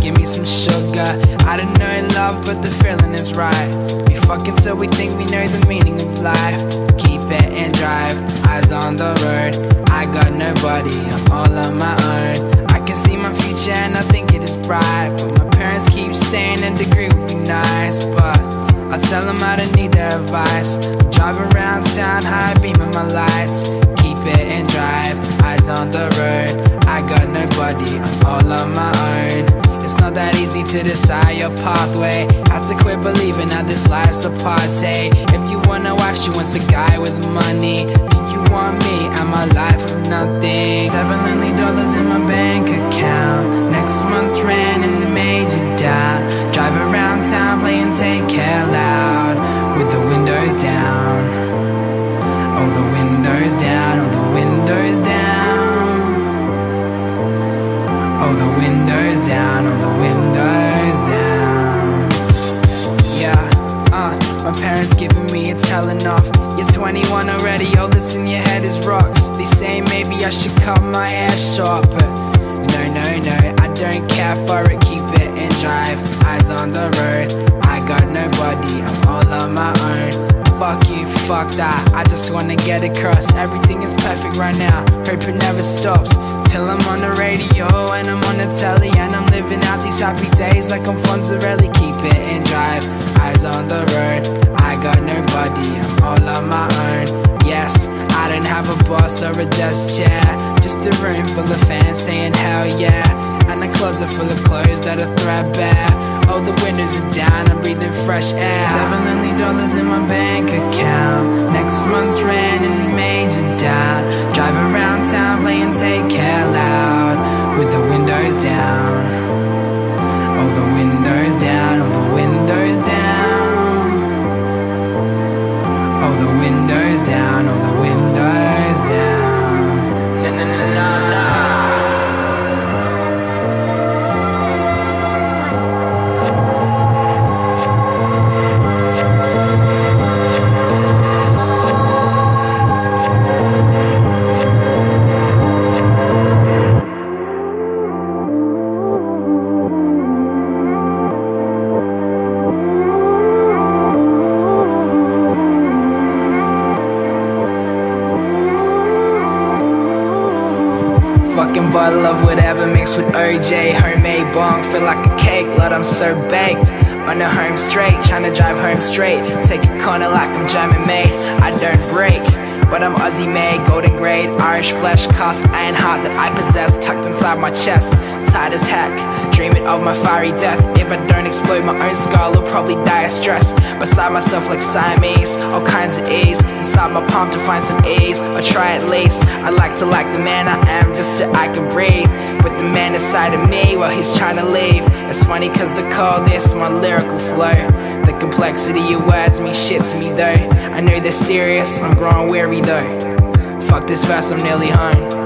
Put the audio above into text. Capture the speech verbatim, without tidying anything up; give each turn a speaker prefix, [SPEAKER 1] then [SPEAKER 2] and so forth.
[SPEAKER 1] give me some sugar. I don't know love, but the feeling is right. We fuck until we think we know the meaning of life. Keep it and drive, eyes on the road. I got nobody, I'm all on my own. I can see my future and I think it is bright, but my parents keep saying a degree would be nice. But I tell them I don't need their advice. I drive around town, high beaming my lights. Keep it and drive, eyes on the road. I got nobody, I'm all on my own. It's not that easy to decide your pathway. Had to quit believing that this life's a party. If you want a wife, she wants a guy with money. Do you want me and my life of nothing? Seven lonely dollars in my bank account. Next month's rent and a major doubt. Drive around town playing Take Care loud, with the windows down. Oh, the windows down, oh, the windows down. Oh, the windows down, oh, the windows down. Yeah, uh, my parents giving me a telling off. You're twenty-one already, all that's in your head is rocks. They say maybe I should cut my hair short, but no, no, no, I don't care for it. Keep it and drive, eyes on the road. I got nobody, I'm all on my own. Fuck you, fuck that, I just wanna get across. Everything is perfect right now, hope it never stops. Till I'm on the radio and I'm on the telly, and I'm living out these happy days like I'm Fonzarelli. Keep it and drive, eyes on the road. I got nobody, I'm all on my own. Yes, I don't have a boss or a desk chair, just a room full of fans saying hell yeah, and a closet full of clothes that are threadbare. Oh, the windows are down, I'm breathing fresh air. Seven lonely dollars in my bank account. Next month's rent and major doubt. Drive around town playing Take Care loud, with the windows down. Oh, the windows down, oh, the windows down. Oh, the windows down, oh, the windows down. Na na na na na. Fucking bottle of whatever mixed with O J. Homemade bong, feel like a cake, Lord I'm so baked. On the home straight, trying to drive home straight. Take a corner like I'm German made. I don't break, but I'm Aussie made. Golden grade, Irish flesh, cast iron heart that I possess, tucked inside my chest, tight as heck. Dreaming of my fiery death. If I don't explode my own skull, I'll probably die of stress. Beside myself like Siamese, all kinds of ease. Inside my palm to find some ease, or try at least. I like to like the man I am, just so I can breathe. But the man inside of me, well, he's trying to leave. It's funny cause they call this my lyrical flow. The complexity of words mean shit to me though. I know they're serious, I'm growing weary though. Fuck this verse, I'm nearly home.